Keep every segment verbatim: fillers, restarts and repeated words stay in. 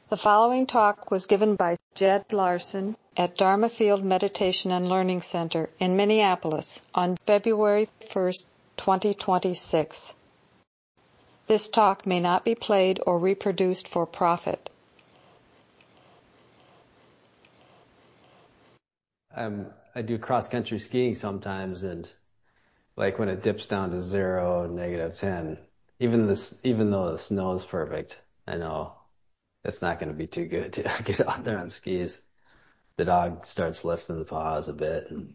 The following talk was given by Jed Larson at Dharma Field Meditation and Learning Center in Minneapolis on February first, twenty twenty-six. This talk may not be played or reproduced for profit. Um, I do cross-country skiing sometimes, and like when it dips down to zero, negative ten, even this, even though the snow is perfect, I know it's not going to be too good to get out there on skis. The dog starts lifting the paws a bit, and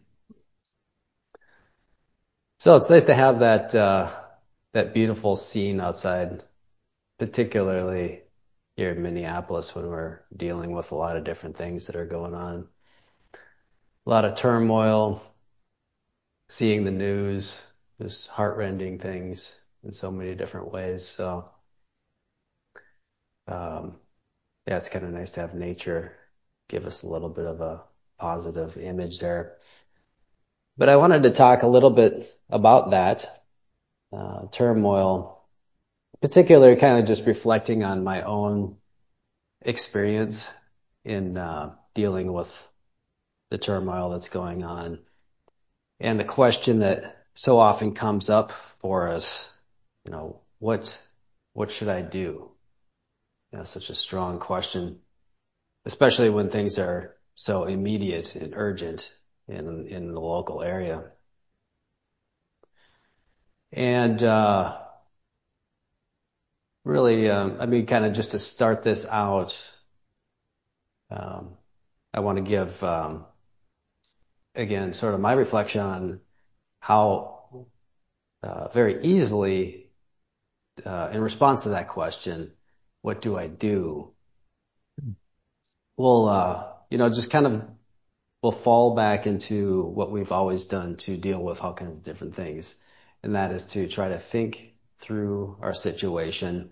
so it's nice to have that uh, that beautiful scene outside, particularly here in Minneapolis when we're dealing with a lot of different things that are going on, a lot of turmoil. Seeing the news, just heartrending things in so many different ways. So, um, yeah, it's kind of nice to have nature give us a little bit of a positive image there. But I wanted to talk a little bit about that uh, turmoil, particularly kind of just reflecting on my own experience in uh, dealing with the turmoil that's going on. And the question that so often comes up for us, you know, what, what should I do? You know, such a strong question, especially when things are so immediate and urgent in, in the local area. And, uh, really, um, I mean, kind of just to start this out, um, I want to give, um, again, sort of my reflection on how, uh, very easily Uh, in response to that question, what do I do? We'll, uh, you know, just kind of, we'll fall back into what we've always done to deal with all kinds of different things. And that is to try to think through our situation,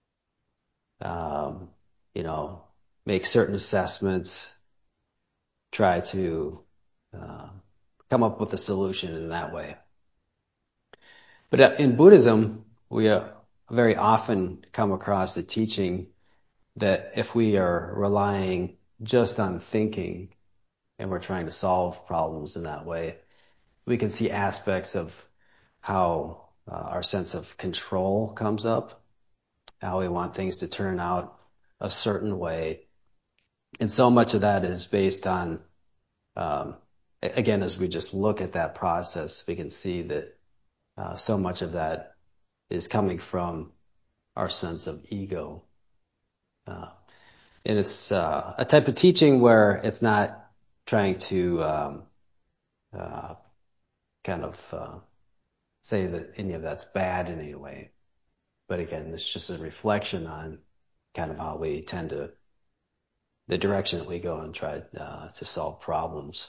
um, you know, make certain assessments, try to, uh, come up with a solution in that way. But in Buddhism, we uh, very often come across the teaching that if we are relying just on thinking and we're trying to solve problems in that way, we can see aspects of how uh, our sense of control comes up, how we want things to turn out a certain way. And so much of that is based on, um, again, as we just look at that process, we can see that uh, so much of that is coming from our sense of ego. Uh, And it's uh, a type of teaching where it's not trying to um, uh, kind of uh, say that any of that's bad in any way. But again, it's just a reflection on kind of how we tend to, the direction that we go and try uh, to solve problems.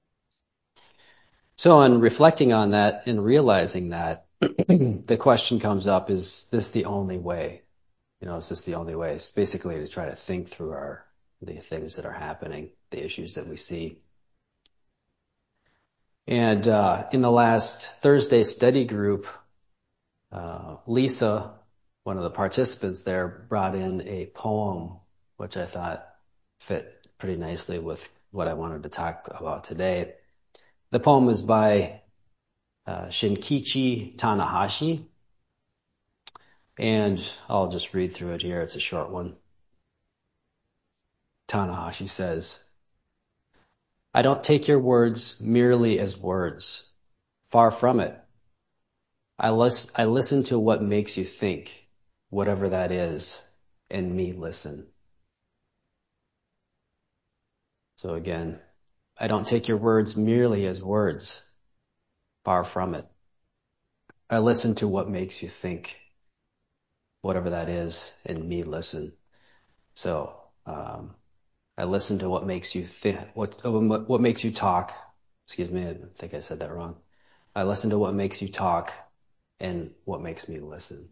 So in reflecting on that and realizing that, the question comes up, is this the only way? You know, is this the only way? It's basically to try to think through our the things that are happening, the issues that we see. And uh, in the last Thursday study group, uh, Lisa, one of the participants there, brought in a poem, which I thought fit pretty nicely with what I wanted to talk about today. The poem is by uh, Shinkichi Tanahashi, and I'll just read through it here. It's a short one. Tanahashi says, "I don't take your words merely as words. Far from it. I, lis- I listen to what makes you think, whatever that is, and me listen." So again, I don't take your words merely as words. Far from it. I listen to what makes you think, whatever that is, and me listen. So, um, I listen to what makes you think, what, what makes you talk. Excuse me, I think I said that wrong. I listen to what makes you talk and what makes me listen.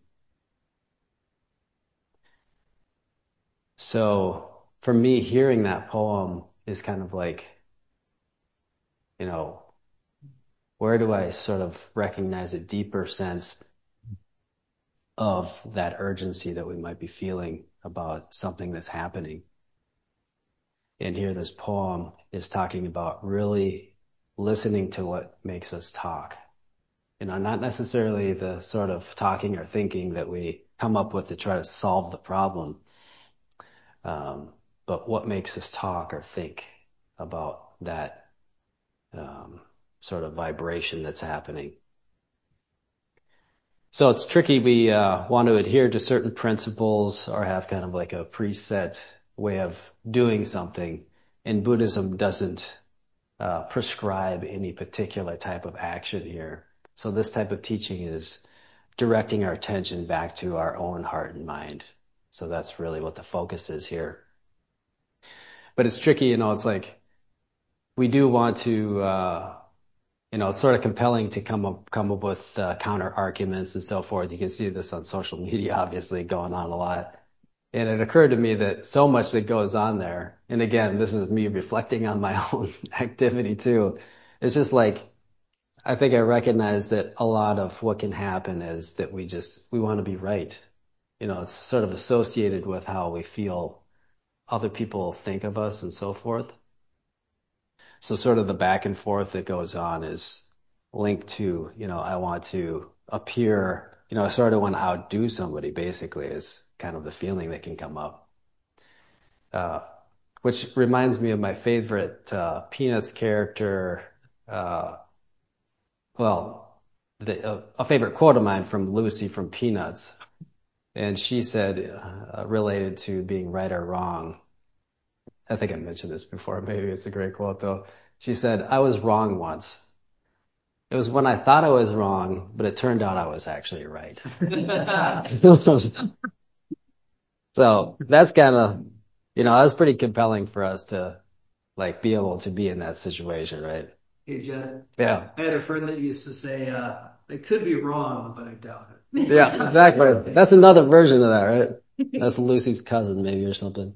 So for me, hearing that poem is kind of like, you know, where do I sort of recognize a deeper sense of that urgency that we might be feeling about something that's happening? And here this poem is talking about really listening to what makes us talk. You know, not necessarily the sort of talking or thinking that we come up with to try to solve the problem, um, but what makes us talk or think about that um, sort of vibration that's happening. So it's tricky. We uh, want to adhere to certain principles or have kind of like a preset way of doing something. And Buddhism doesn't uh, prescribe any particular type of action here. So this type of teaching is directing our attention back to our own heart and mind. So that's really what the focus is here. But it's tricky, you know, it's like we do want to, uh, you know, it's sort of compelling to come up, come up with uh, counter arguments and so forth. You can see this on social media, obviously going on a lot. And it occurred to me that so much that goes on there, and again, this is me reflecting on my own activity too. It's just like, I think I recognize that a lot of what can happen is that we just, we want to be right. You know, it's sort of associated with how we feel other people think of us and so forth. So sort of the back and forth that goes on is linked to, you know, I want to appear, you know, I sort of want to outdo somebody basically is kind of the feeling that can come up. Uh, which reminds me of my favorite, uh, Peanuts character, uh, well, the, uh, a favorite quote of mine from Lucy from Peanuts. And she said, uh, related to being right or wrong. I think I mentioned this before. Maybe it's a great quote though. She said, I was wrong once. It was when I thought I was wrong, but it turned out I was actually right. So that's kind of, you know, that's pretty compelling for us to like be able to be in that situation, right? Hey, Jen. Yeah. I had a friend that used to say, uh, I could be wrong, but I doubt it. Yeah, exactly. That's another version of that, right? That's Lucy's cousin maybe or something.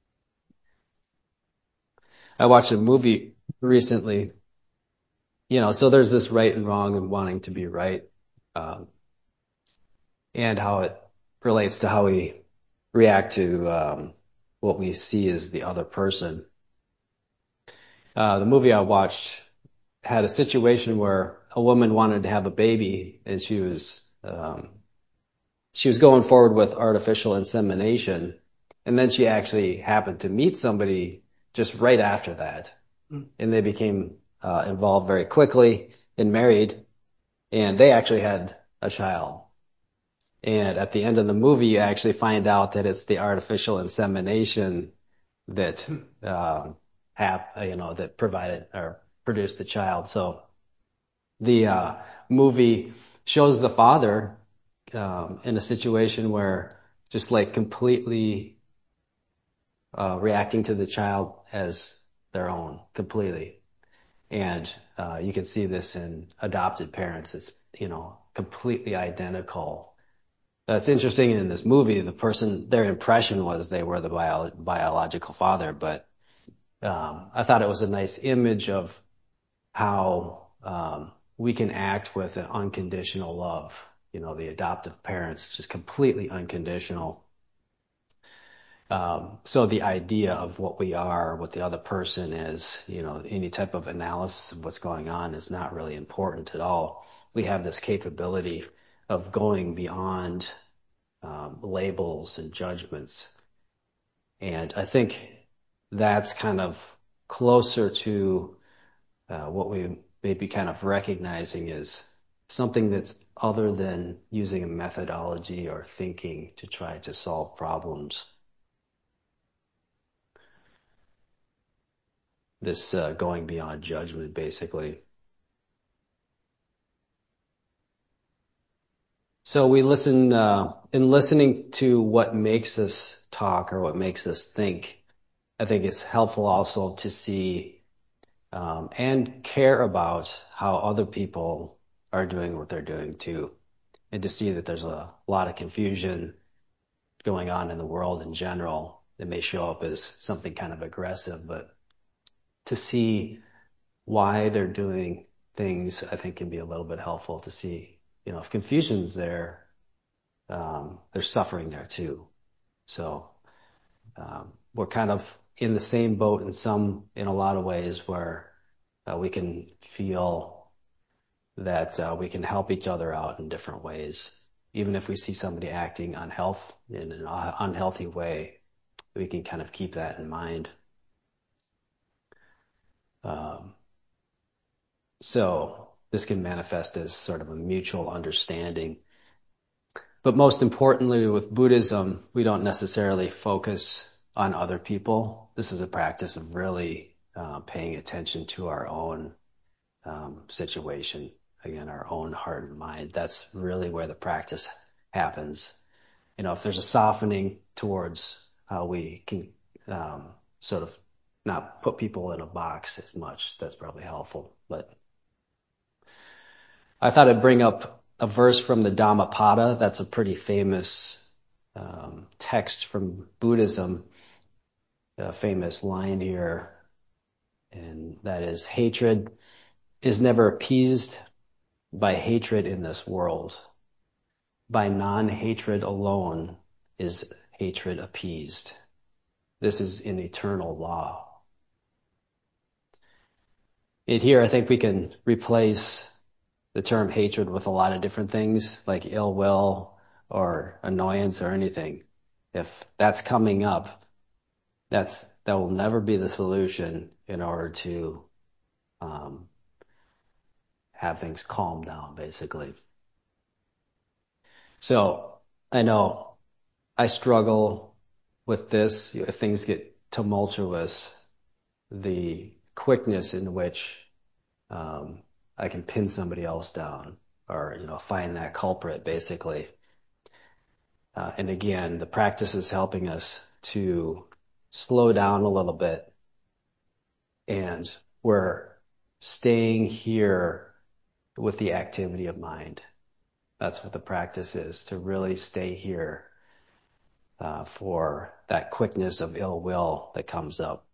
I watched a movie recently, you know, so there's this right and wrong and wanting to be right, um, and how it relates to how we react to, um, what we see as the other person. Uh, the movie I watched had a situation where a woman wanted to have a baby and she was, um, she was going forward with artificial insemination. And then she actually happened to meet somebody just right after that. And they became, uh, involved very quickly and married, and they actually had a child. And at the end of the movie, you actually find out that it's the artificial insemination that, um, have, you know, that provided or produced the child. So the, uh, movie shows the father, um, in a situation where just like completely, uh, reacting to the child as their own completely. And, uh, you can see this in adopted parents. It's, you know, completely identical. That's interesting in this movie. The person, their impression was they were the bio, biological father, but, um, I thought it was a nice image of how, um, we can act with an unconditional love. You know, the adoptive parents, just completely unconditional. Um, so the idea of what we are, what the other person is, you know, any type of analysis of what's going on is not really important at all. We have this capability of going beyond, um, labels and judgments. And I think that's kind of closer to, uh, what we may be kind of recognizing is something that's other than using a methodology or thinking to try to solve problems. This, uh, going beyond judgment, basically. So we listen, uh, in listening to what makes us talk or what makes us think, I think it's helpful also to see, um, and care about how other people are doing what they're doing too. And to see that there's a lot of confusion going on in the world in general. It may show up as something kind of aggressive, but to see why they're doing things, I think can be a little bit helpful to see, you know, if confusion's there, um, there's suffering there too. So, um, we're kind of in the same boat in some, in a lot of ways where uh, we can feel that uh, we can help each other out in different ways. Even if we see somebody acting unhealth in an unhealthy way, we can kind of keep that in mind. Um, so this can manifest as sort of a mutual understanding. But most importantly, with Buddhism, we don't necessarily focus on other people. This is a practice of really uh, paying attention to our own um, situation, again, our own heart and mind. That's really where the practice happens. You know, if there's a softening towards how we can um, sort of not put people in a box as much, that's probably helpful. But I thought I'd bring up a verse from the Dhammapada. That's a pretty famous um, text from Buddhism, a famous line here, and that is, hatred is never appeased by hatred in this world. By non-hatred alone is hatred appeased. This is an eternal law. And here I think we can replace the term hatred with a lot of different things like ill will or annoyance or anything. If that's coming up, that's that will never be the solution in order to um, have things calm down, basically. So I know I struggle with this. If things get tumultuous, the quickness in which um, I can pin somebody else down or, you know, find that culprit, basically. Uh, and again, the practice is helping us to slow down a little bit, and we're staying here with the activity of mind. That's what the practice is, to really stay here uh, for that quickness of ill will that comes up.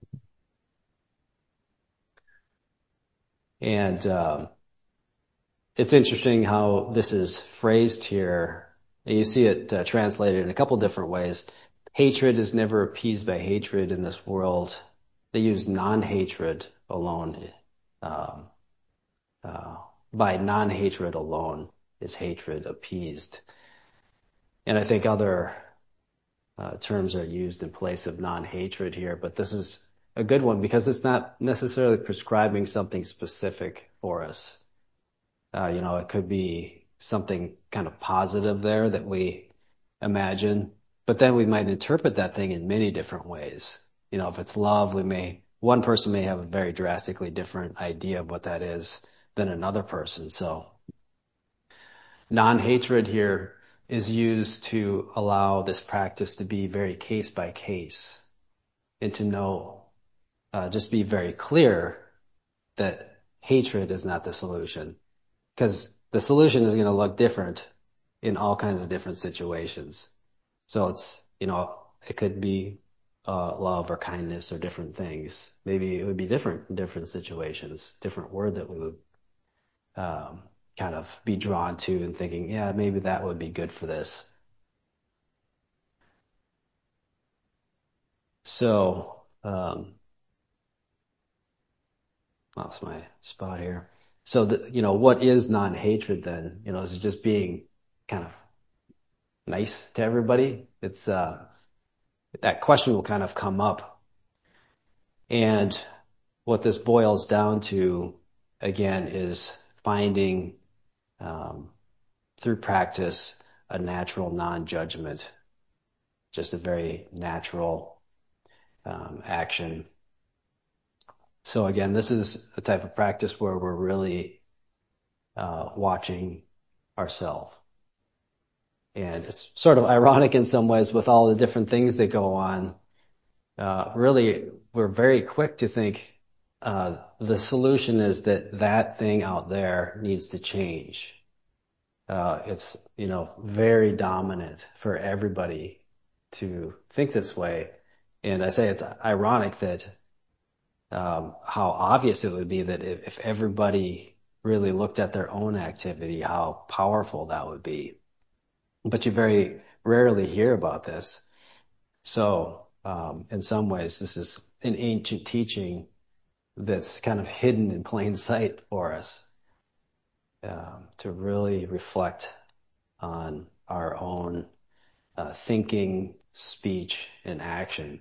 And um, it's interesting how this is phrased here. You see it uh, translated in a couple different ways. Hatred is never appeased by hatred in this world. They use non-hatred alone. Um, uh, by non-hatred alone is hatred appeased. And I think other uh, terms are used in place of non-hatred here, but this is a good one because it's not necessarily prescribing something specific for us. Uh, you know, it could be something kind of positive there that we imagine, but then we might interpret that thing in many different ways. You know, if it's love, we may, one person may have a very drastically different idea of what that is than another person. So non-hatred here is used to allow this practice to be very case by case and to know, uh, just be very clear that hatred is not the solution. Because the solution is going to look different in all kinds of different situations. So it's, you know, it could be uh, love or kindness or different things. Maybe it would be different in different situations, different word that we would um, kind of be drawn to and thinking, yeah, maybe that would be good for this. So, um, lost my spot here. So, the, you know, what is non-hatred then? You know, is it just being kind of nice to everybody? It's, uh, that question will kind of come up. And what this boils down to, again, is finding, um, through practice, a natural non-judgment, just a very natural um, action. So again, this is a type of practice where we're really uh, watching ourselves. And it's sort of ironic in some ways with all the different things that go on. Uh, really, we're very quick to think uh, the solution is that that thing out there needs to change. Uh, it's, you know, very dominant for everybody to think this way. And I say it's ironic that um, how obvious it would be that if, if everybody really looked at their own activity, how powerful that would be. But you very rarely hear about this. So um, in some ways, this is an ancient teaching that's kind of hidden in plain sight for us, um, to really reflect on our own uh, thinking, speech, and action.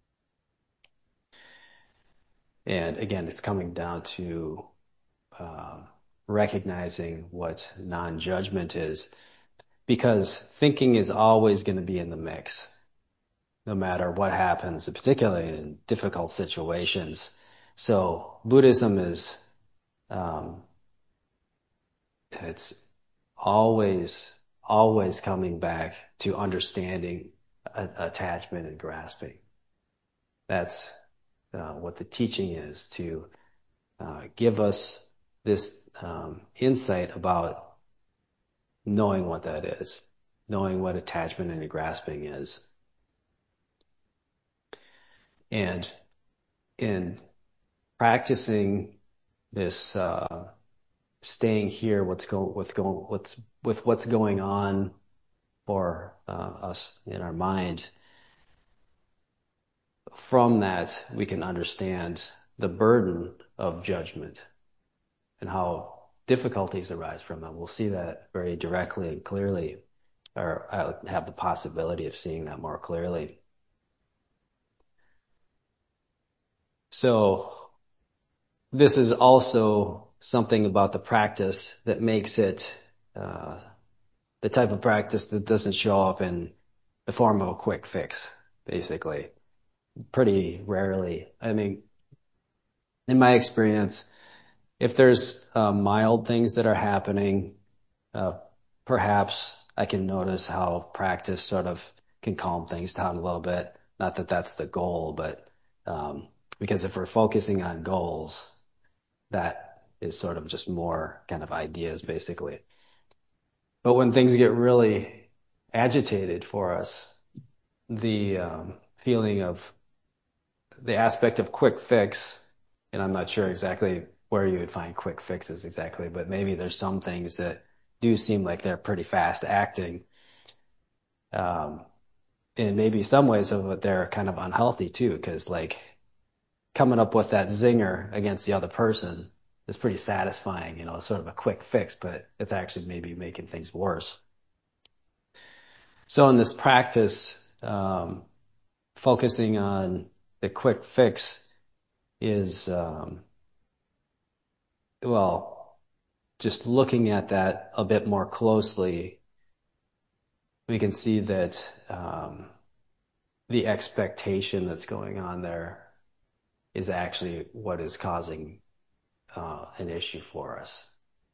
And again, it's coming down to uh, recognizing what non-judgment is, because thinking is always going to be in the mix, no matter what happens, particularly in difficult situations. So Buddhism is, um, it's always, always coming back to understanding a- attachment and grasping. That's uh, what the teaching is, to uh, give us this um, insight about knowing what that is, knowing what attachment and grasping is. And in practicing this, uh, staying here, what's go, with go, what's, with what's going on for uh, us in our mind, from that we can understand the burden of judgment and how difficulties arise from it. We'll see that very directly and clearly, or I have the possibility of seeing that more clearly. So this is also something about the practice that makes it uh, the type of practice that doesn't show up in the form of a quick fix, basically. Pretty rarely. I mean, in my experience, if there's uh, mild things that are happening, uh, perhaps I can notice how practice sort of can calm things down a little bit. Not that that's the goal, but um, because if we're focusing on goals, that is sort of just more kind of ideas, basically. But when things get really agitated for us, the um, feeling of the aspect of quick fix, and I'm not sure exactly where you would find quick fixes exactly, but maybe there's some things that do seem like they're pretty fast acting. Um, and maybe some ways of it, they're kind of unhealthy too, because like coming up with that zinger against the other person is pretty satisfying, you know, sort of a quick fix, but it's actually maybe making things worse. So in this practice, um, focusing on the quick fix is, um, well, just looking at that a bit more closely, we can see that um, the expectation that's going on there is actually what is causing uh, an issue for us.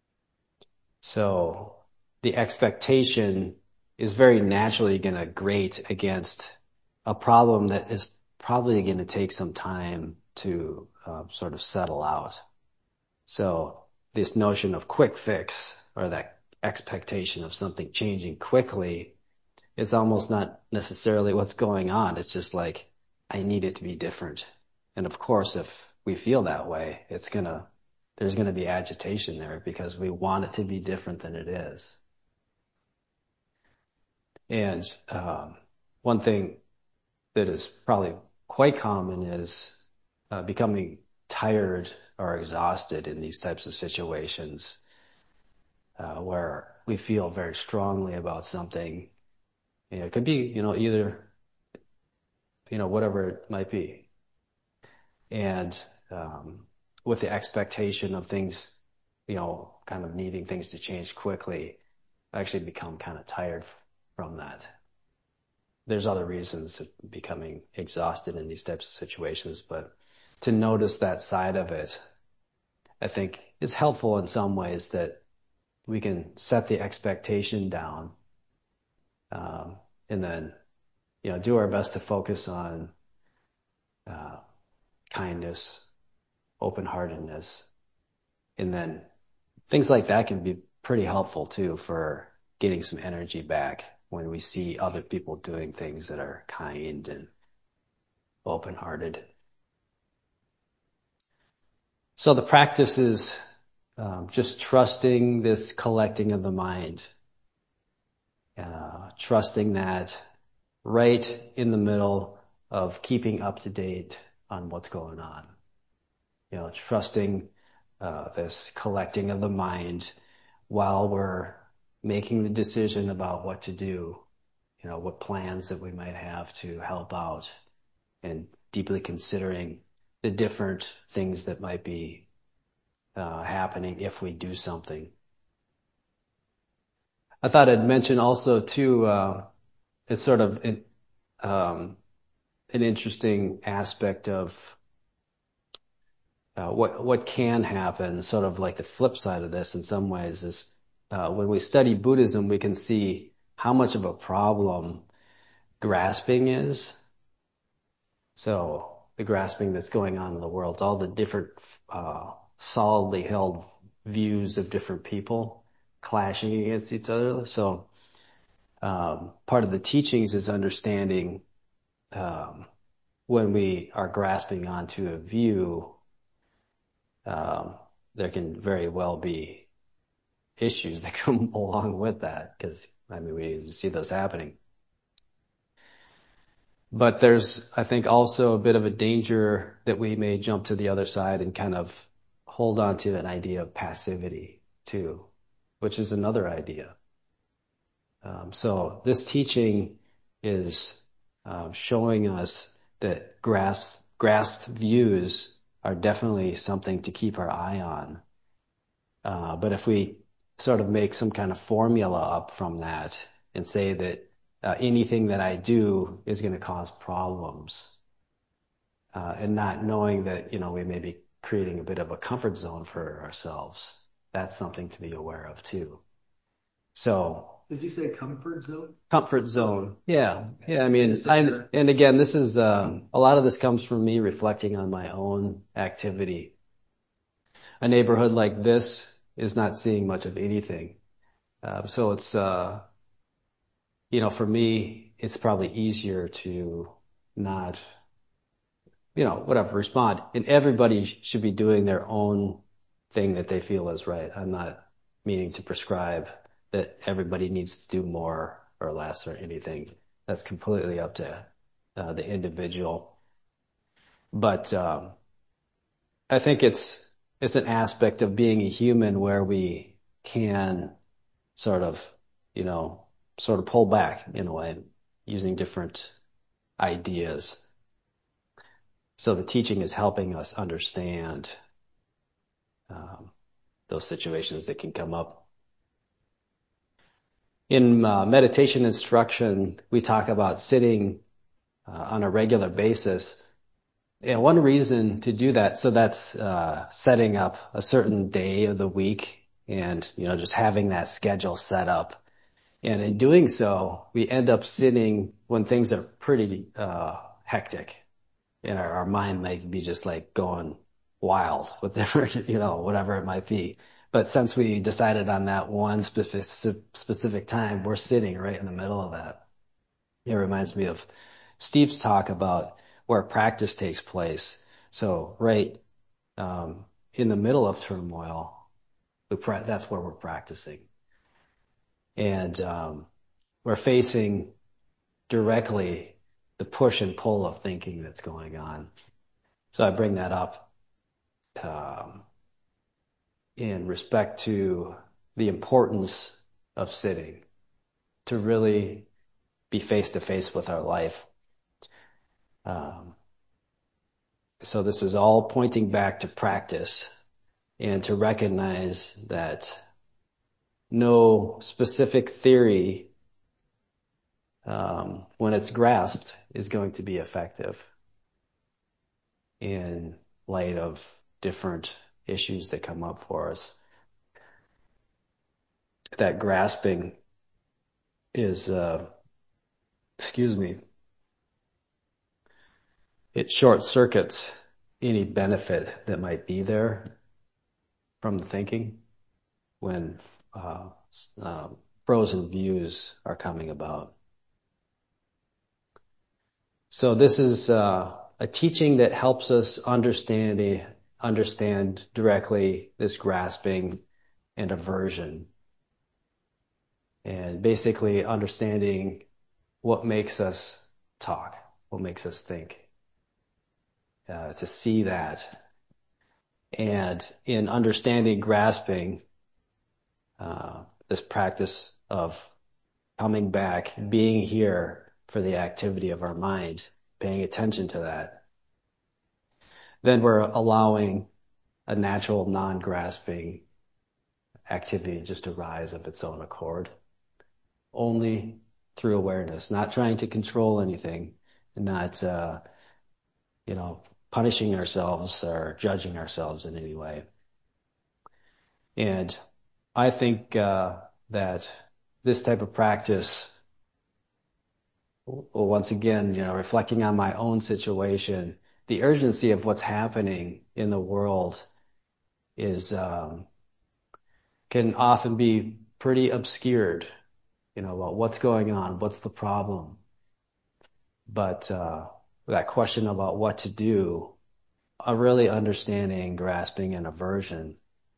So the expectation is very naturally going to grate against a problem that is probably going to take some time to uh, sort of settle out. So this notion of quick fix, or that expectation of something changing quickly, is almost not necessarily what's going on. It's just like, I need it to be different. And of course, if we feel that way, it's gonna, there's gonna be agitation there because we want it to be different than it is. And um, one thing that is probably quite common is uh, becoming tired or exhausted in these types of situations, uh, where we feel very strongly about something. You know, it could be, you know, either, you know, whatever it might be. And um, with the expectation of things, you know, kind of needing things to change quickly, I actually become kind of tired from that. There's other reasons of becoming exhausted in these types of situations, but to notice that side of it, I think is helpful in some ways, that we can set the expectation down, um, and then, you know, do our best to focus on uh, kindness, open-heartedness, and then things like that can be pretty helpful too for getting some energy back when we see other people doing things that are kind and open-hearted. So the practice is um, just trusting this collecting of the mind, uh, trusting that right in the middle of keeping up to date on what's going on. You know, trusting uh, this collecting of the mind while we're making the decision about what to do, you know, what plans that we might have to help out, and deeply considering the different things that might be uh, happening if we do something. I thought I'd mention also too, uh, it's sort of an, um, an interesting aspect of uh, what what can happen. Sort of like the flip side of this, in some ways, is uh, when we study Buddhism, we can see how much of a problem grasping is. So the grasping that's going on in the world, all the different uh, solidly held views of different people clashing against each other. So um, part of the teachings is understanding um, when we are grasping onto a view, um, there can very well be issues that come along with that, because I mean we see those happening. But there's, I think, also a bit of a danger that we may jump to the other side and kind of hold on to an idea of passivity too, which is another idea. Um, so this teaching is uh, showing us that grasped, grasped views are definitely something to keep our eye on. Uh, but if we sort of make some kind of formula up from that and say that uh, anything that I do is going to cause problems, uh, and not knowing that, you know, we may be creating a bit of a comfort zone for ourselves, that's something to be aware of too. So, Did you say comfort zone? Comfort zone. Yeah. Yeah. I mean, I, and again, this is, um, a lot of this comes from me reflecting on my own activity. A neighborhood like this is not seeing much of anything. Uh, so it's, uh, you know, for me, it's probably easier to not, you know, whatever, respond. And everybody should be doing their own thing that they feel is right. I'm not meaning to prescribe that everybody needs to do more or less or anything. That's completely up to uh, the individual. But um, I think it's it's an aspect of being a human where we can sort of, you know, sort of pull back in a way, using different ideas. So the teaching is helping us understand um, those situations that can come up. In uh, meditation instruction, we talk about sitting uh, on a regular basis. And one reason to do that, so that's uh, setting up a certain day of the week and, you know, just having that schedule set up. And in doing so, we end up sitting when things are pretty uh, hectic. And our, our mind might be just like going wild with different, you know, whatever it might be. But since we decided on that one specific, specific time, we're sitting right in the middle of that. It reminds me of Steve's talk about where practice takes place. So right um, in the middle of turmoil, we pra- that's where we're practicing. And um, we're facing directly the push and pull of thinking that's going on. So I bring that up um, in respect to the importance of sitting, to really be face to face with our life. Um, so this is all pointing back to practice and to recognize that no specific theory, um, when it's grasped, is going to be effective in light of different issues that come up for us. That grasping is, uh, excuse me, it short circuits any benefit that might be there from the thinking when uh, uh, frozen views are coming about. So this is uh, a teaching that helps us understand understand directly this grasping and aversion, and basically understanding what makes us talk. what makes us think, uh, to see that. And in understanding grasping, uh, this practice of coming back, being here for the activity of our mind, paying attention to that, then we're allowing a natural non-grasping activity just to rise of its own accord, only through awareness, not trying to control anything, and not, uh, you know, punishing ourselves or judging ourselves in any way. And I think uh, that this type of practice, well, once again, you know, reflecting on my own situation, the urgency of what's happening in the world is um, can often be pretty obscured, you know, about what's going on, what's the problem. But uh, that question about what to do, a really understanding, grasping, and aversion.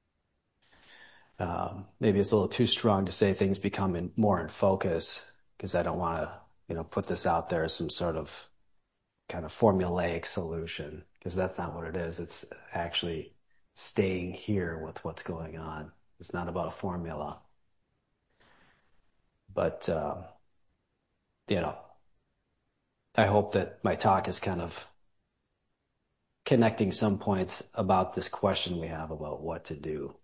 Um, maybe it's a little too strong to say things become in, more in focus, because I don't want to, you know, put this out there as some sort of kind of formulaic solution, because that's not what it is. It's actually staying here with what's going on. It's not about a formula. But, um, you know, I hope that my talk is kind of connecting some points about this question we have about what to do.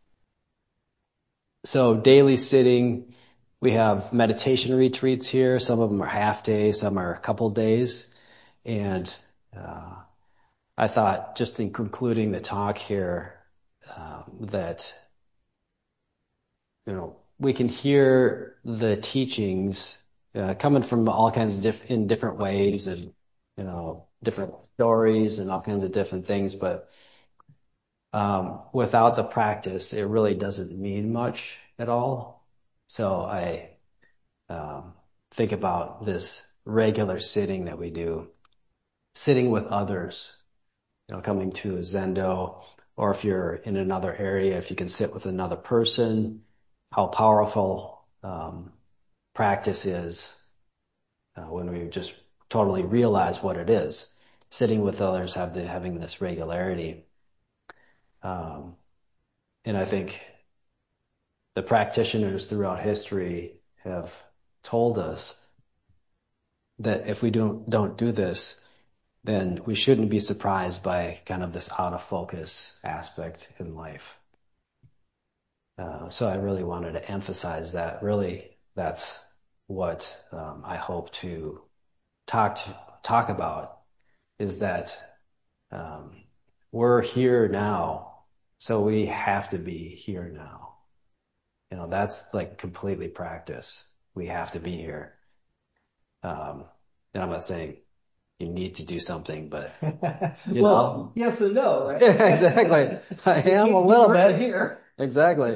So daily sitting, we have meditation retreats here. Some of them are half days, some are a couple days. And uh, I thought, just in concluding the talk here, um, that, you know, we can hear the teachings uh, coming from all kinds of diff- in different ways, and, you know, different stories and all kinds of different things. But um, without the practice, it really doesn't mean much at all. So I um, think about this regular sitting that we do, sitting with others, you know, coming to a Zendo, or if you're in another area, if you can sit with another person, how powerful um, practice is uh, when we just totally realize what it is. Sitting with others, have the, having this regularity. Um, and I think the practitioners throughout history have told us that if we don't don't do this, then we shouldn't be surprised by kind of this out of focus aspect in life. Uh, so I really wanted to emphasize that. Really, that's what um, I hope to talk to, talk about, is that um, we're here now, so we have to be here now. You know, that's like completely practice. We have to be here. Um, and I'm not saying you need to do something, but you well, know, yes and no, right? yeah, exactly. I am a little bit here. Exactly.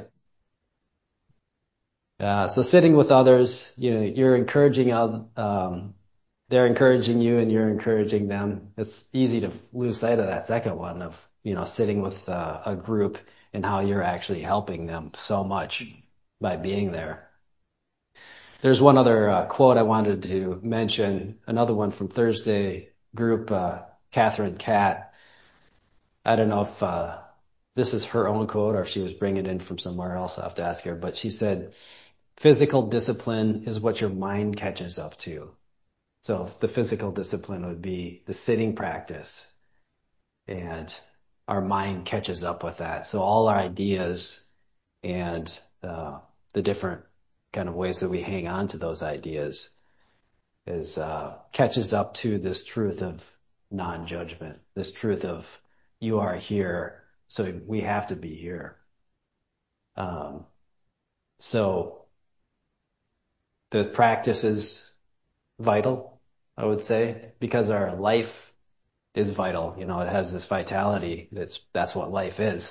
Uh, so sitting with others, you know, you're encouraging, um, they're encouraging you and you're encouraging them. It's easy to lose sight of that second one of, you know, sitting with uh, a group and how you're actually helping them so much by being there. There's one other uh, quote I wanted to mention, another one from Thursday group, uh, Catherine Catt. I don't know if uh, this is her own quote or if she was bringing it in from somewhere else. I'll have to ask her. But she said, physical discipline is what your mind catches up to. So the physical discipline would be the sitting practice, and our mind catches up with that. So all our ideas and uh, the different kind of ways that we hang on to those ideas is uh, catches up to this truth of non-judgment, this truth of you are here, so we have to be here. Um, so the practice is vital, I would say, because our life is vital. You know, it has this vitality. That's that's what life is.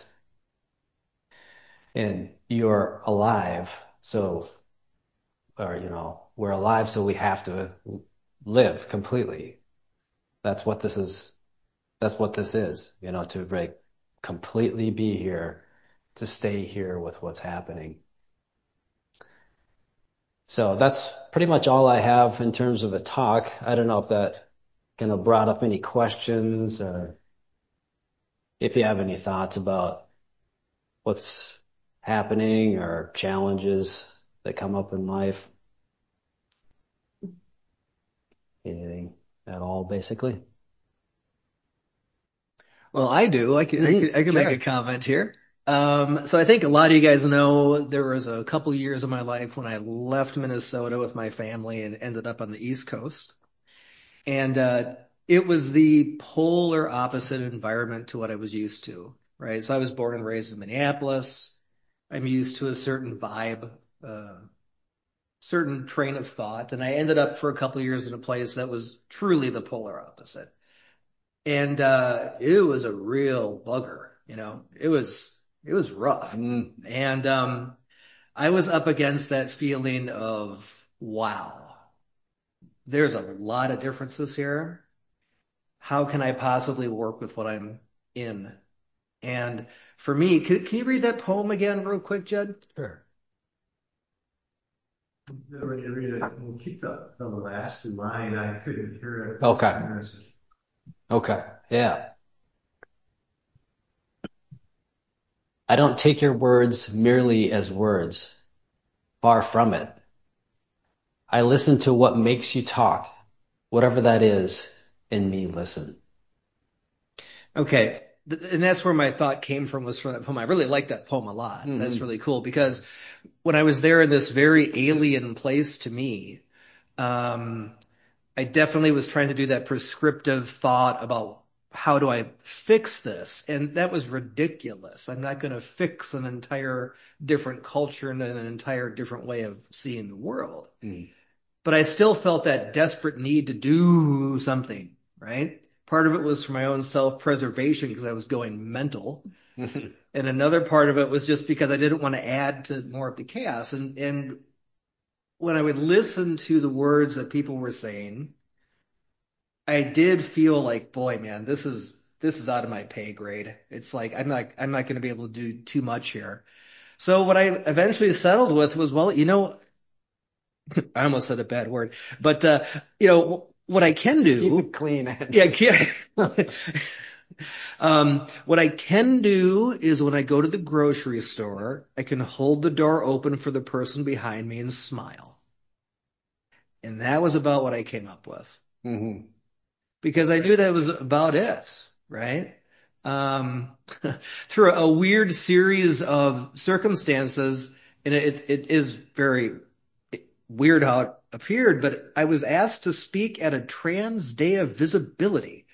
And you're alive, so, or you know, we're alive, so we have to live completely. That's what this is. That's what this is. You know, to like completely be here, to stay here with what's happening. So that's pretty much all I have in terms of a talk. I don't know if that kind of brought up any questions, or if you have any thoughts about what's happening or challenges that come up in life. Anything at all, basically. Well, I do. I can, I Mm-hmm. can, I can make Sure. a comment here. Um, so I think a lot of you guys know there was a couple years of my life when I left Minnesota with my family and ended up on the East Coast. And, uh, it was the polar opposite environment to what I was used to, right? So I was born and raised in Minneapolis. I'm used to a certain vibe, uh, certain train of thought. And I ended up for a couple of years in a place that was truly the polar opposite. And uh it was a real bugger, you know. It was it was rough. Mm. And um I was up against that feeling of wow, there's a lot of differences here. How can I possibly work with what I'm in? And for me, can, can you read that poem again real quick, Jed? Sure. When you read it, we'll keep the, the last in mind. I couldn't hear it. Okay. Okay. Yeah. I don't take your words merely as words. Far from it. I listen to what makes you talk, whatever that is, and me listen. Okay. Th- And that's where my thought came from, was from that poem. I really like that poem a lot. Mm-hmm. That's really cool because when I was there in this very alien place to me, um, I definitely was trying to do that prescriptive thought about how do I fix this? And that was ridiculous. I'm not going to fix an entire different culture and an entire different way of seeing the world. Mm. But I still felt that desperate need to do something, right? Part of it was for my own self-preservation because I was going mental. And another part of it was just because I didn't want to add to more of the chaos. And, and when I would listen to the words that people were saying, I did feel like, boy, man, this is this is out of my pay grade. It's like I'm not I'm not going to be able to do too much here. So what I eventually settled with was, well, you know, I almost said a bad word, but uh, you know, what I can Keep do, it clean, Andrew. yeah, can, um, what I can do is when I go to the grocery store, I can hold the door open for the person behind me and smile. And that was about what I came up with. Mm-hmm. Because I knew that was about it, right? Um, through a weird series of circumstances, and it, it is very weird how it appeared, but I was asked to speak at a trans day of visibility.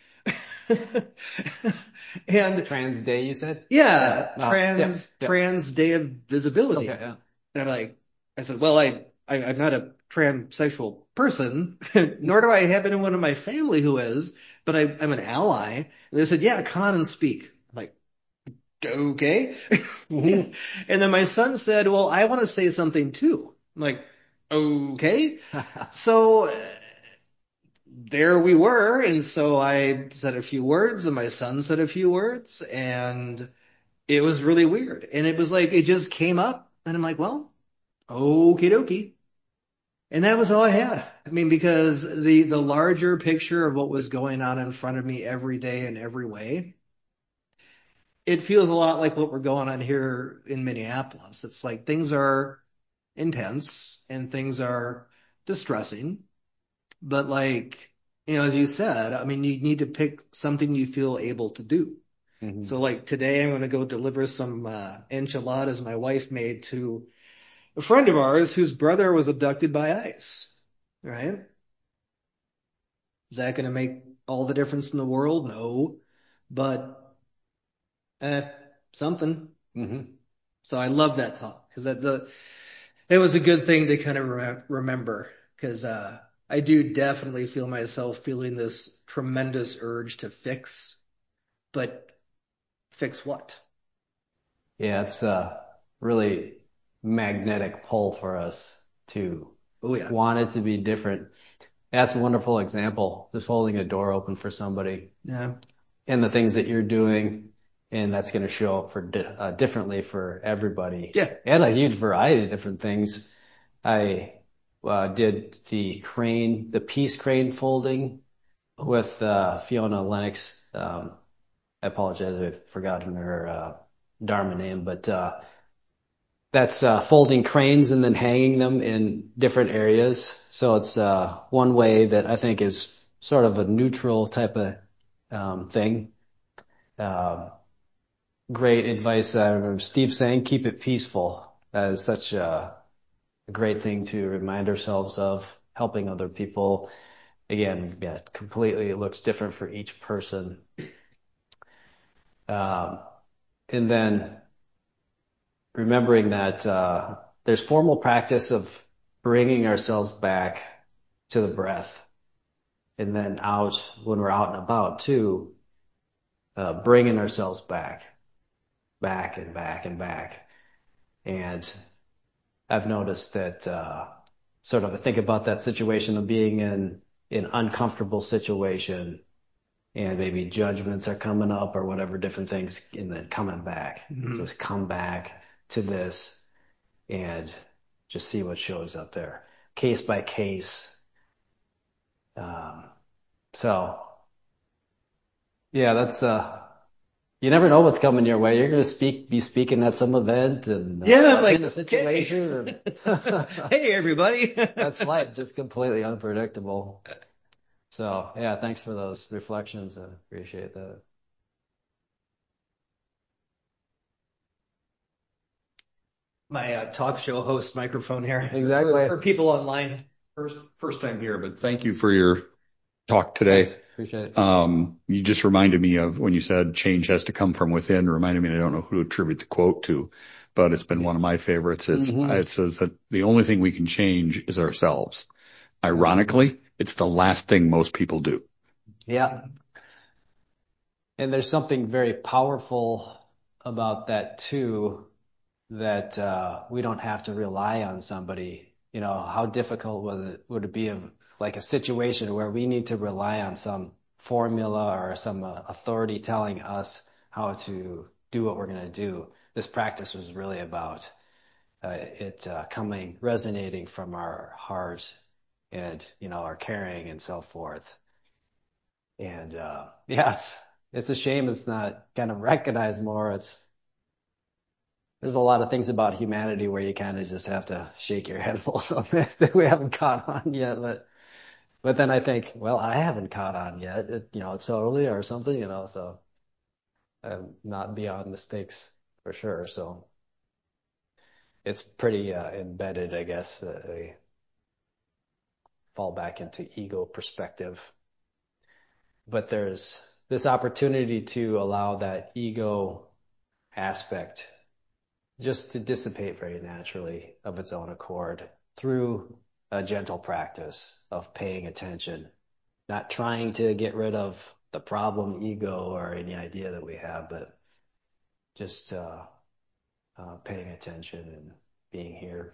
And Trans Day, you said? yeah, Uh, trans, yeah, yeah. trans day of visibility. Okay, yeah. And I'm like, I said, well, I, I I'm not a transsexual person, nor do I have anyone in my family who is, but I, I'm an ally. And they said, yeah, come on and speak. I'm like, okay. Mm-hmm. And then my son said, well, I want to say something too. I'm like, okay. So uh, there we were. And so I said a few words and my son said a few words and it was really weird. And it was like, it just came up and I'm like, well, okie dokie. And that was all I had. I mean, because the, the larger picture of what was going on in front of me every day in every way, it feels a lot like what we're going on here in Minneapolis. It's like things are intense and things are distressing, but like, you know, as you said, I mean, you need to pick something you feel able to do. Mm-hmm. So like today I'm going to go deliver some uh, enchiladas my wife made to a friend of ours whose brother was abducted by ICE, right? Is that going to make all the difference in the world? No, but eh, something. Mm-hmm. So I love that talk because that the it was a good thing to kind of re- remember because uh, I do definitely feel myself feeling this tremendous urge to fix, but fix what? Yeah, it's a really magnetic pull for us to Oh yeah, want it to be different. That's a wonderful example, just holding a door open for somebody yeah, and the things that you're doing, and that's going to show up for di- uh, differently for everybody, yeah. and a huge variety of different things. I uh, did the crane, the peace crane folding with uh, Fiona Lennox. Um, I apologize, I've forgotten her uh, Dharma name, but uh, that's uh, folding cranes and then hanging them in different areas. So it's uh, one way that I think is sort of a neutral type of um, thing. Um, great advice. I remember Steve saying, keep it peaceful. That is such a, a great thing to remind ourselves of, helping other people. Again, yeah, completely, it looks different for each person. Um, and then remembering that uh, there's formal practice of bringing ourselves back to the breath, and then out when we're out and about too, uh, bringing ourselves back, back and back and back. And I've noticed that uh, sort of I think about that situation of being in an uncomfortable situation, and maybe judgments are coming up or whatever, different things, and then coming back. Mhm. Just come back to this and just see what shows up there, case by case. Um, so yeah, that's uh, you never know what's coming your way. You're going to speak, be speaking at some event and uh, Yeah, I'm like, in a situation. okay. Hey, everybody. That's life, just completely unpredictable. So yeah, thanks for those reflections. I appreciate that. My uh, talk show host microphone here. Exactly. For, for people online. First, first time here, but thank you for your talk today. Thanks. Appreciate it. Um, you just reminded me of when you said change has to come from within. Reminded me, I don't know who to attribute the quote to, but it's been one of my favorites. It's, Mhm. it says that the only thing we can change is ourselves. Ironically, it's the last thing most people do. Yeah. And there's something very powerful about that too, that uh, we don't have to rely on somebody. You know, how difficult was it, would it be of like a situation where we need to rely on some formula or some uh, authority telling us how to do what we're going to do? This practice was really about uh, it uh, coming, resonating from our heart and, you know, our caring and so forth. And uh, yeah, it's, it's a shame it's not kind of recognized more. It's There's a lot of things about humanity where you kind of just have to shake your head a little bit that we haven't caught on yet. But but then I think, well, I haven't caught on yet. It, you know, it's early or something, you know, so I'm not beyond mistakes for sure. So it's pretty uh, embedded, I guess, that I fall back into ego perspective. But there's this opportunity to allow that ego aspect just to dissipate very naturally of its own accord through a gentle practice of paying attention, not trying to get rid of the problem ego or any idea that we have, but just uh, uh, paying attention and being here.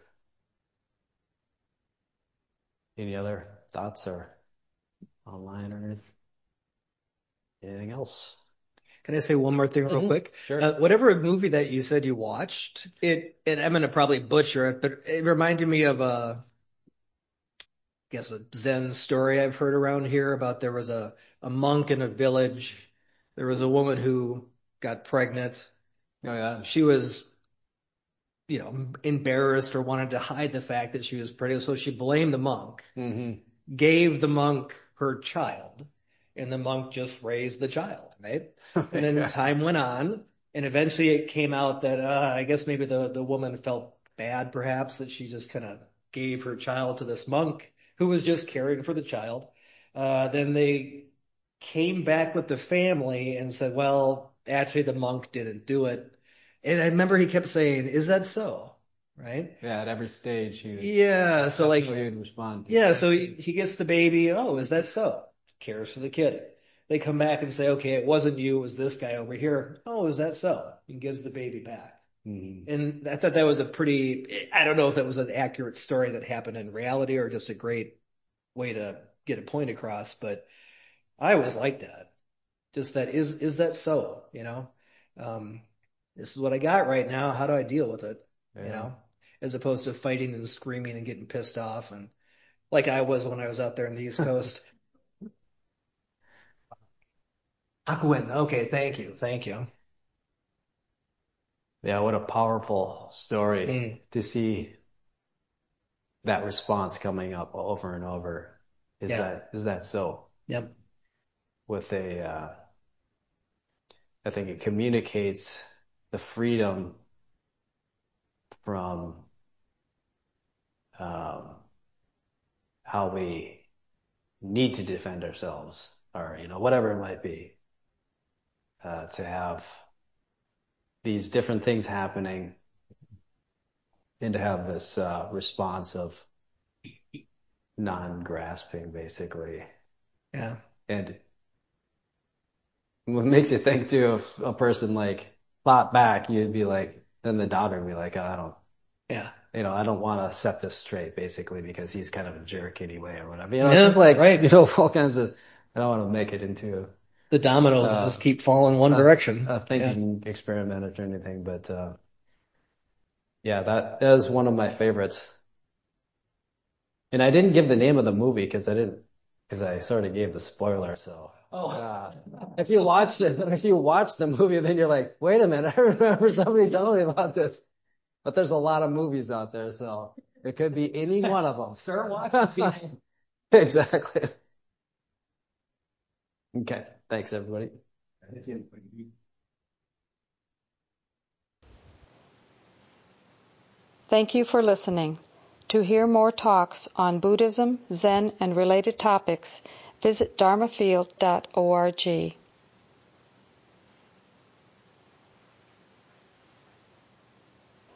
Any other thoughts or online or anything? Anything else? Can I say one more thing real Mhm. quick? Sure. Uh, whatever movie that you said you watched, it, and I'm gonna probably butcher it, but it reminded me of a, I guess a Zen story I've heard around here about there was a, a monk in a village. There was a woman who got pregnant. Oh yeah. She was, you know, embarrassed or wanted to hide the fact that she was pregnant, so she blamed the monk, Mm-hmm. gave the monk her child, and the monk just raised the child, right? And then Yeah. time went on, and eventually it came out that uh, I guess maybe the, the woman felt bad, perhaps, that she just kind of gave her child to this monk who was just caring for the child. Uh, then they came back with the family and said, well, actually, the monk didn't do it. And I remember he kept saying, is that so? Right? Yeah, at every stage he would, Yeah. So that's like, how he would respond. yeah, so he, he gets the baby. Oh, is that so? Cares for the kid. They come back and say, okay, it wasn't you, it was this guy over here. Oh, is that so? And gives the baby back. Mm-hmm. And I thought that was a pretty, I don't know if that was an accurate story that happened in reality or just a great way to get a point across, but I always like that. Just that, is, is that so? You know, um, this is what I got right now. How do I deal with it? You Yeah. know, as opposed to fighting and screaming and getting pissed off and like I was when I was out there on the East Coast. Hakuin. Okay, thank you, thank you. Yeah, what a powerful story Mm, to see that response coming up over and over. Is yeah. that is that so? Yep. With a, uh, I think it communicates the freedom from um, how we need to defend ourselves, or you know whatever it might be, uh, to have these different things happening, and to have this uh, response of non-grasping, basically. Yeah. And what makes you think too, if a person like fought back, you'd be like, then the daughter would be like, oh, I don't, Yeah. you know, I don't want to set this straight, basically, because he's kind of a jerk anyway, or whatever. You know, Yeah, it's just like, right. you know, all kinds of, I don't want to make it into The dominoes uh, just keep falling one a, direction. a thinking experiment or anything, but uh, yeah, that is one of my favorites. And I didn't give the name of the movie because I didn't, because I sort of gave the spoiler. So, Oh. uh, if you watch it, if you watch the movie, then you're like, wait a minute, I remember somebody telling me about this. But there's a lot of movies out there, so it could be any one of them. Start watching. Exactly. Okay. Thanks, everybody. Thank you for listening. To hear more talks on Buddhism, Zen, and related topics, visit dharmafield dot org.